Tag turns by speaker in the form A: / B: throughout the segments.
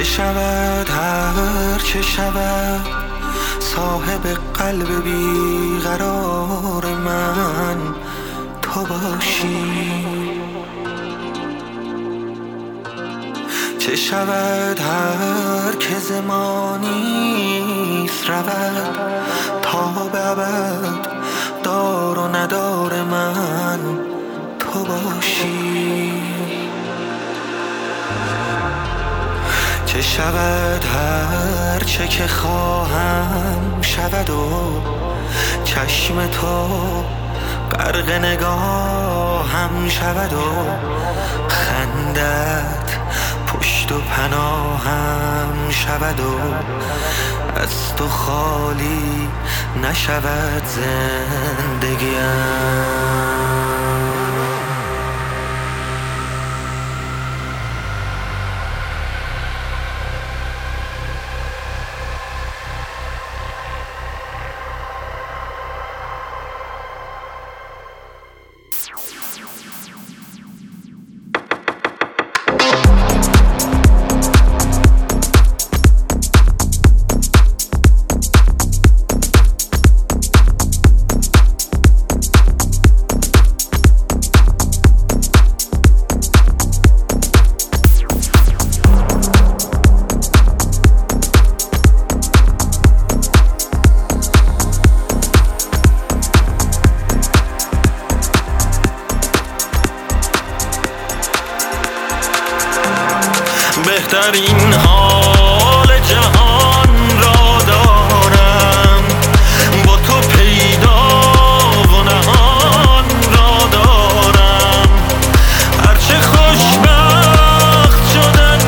A: شود هر چه شود، صاحب قلب بیقرار من تو باشی. چه شود هر که زمانیست رود، تا به ابد دار و ندار من تو باشی. چه شود هر چه که خواهم شود و چشم تو غرق نگاهم شود و خندت پشت و پناهم شود و از تو خالی نشود زندگیم. بهترین حال جهان را دارم، با تو پیدا و نهان را دارم. هرچه خوشبخت شدن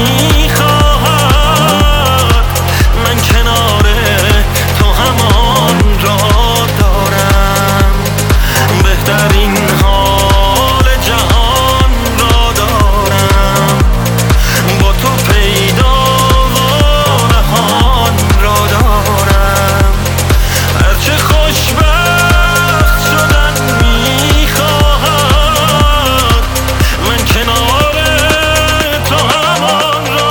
A: میخواهد، من کنار تو همان را دارم. بهترین حال جهان را دارم، با تو پیدا و نهان را دارم. هرچه خوشبخت شدن میخواهد، من کنار تو همان را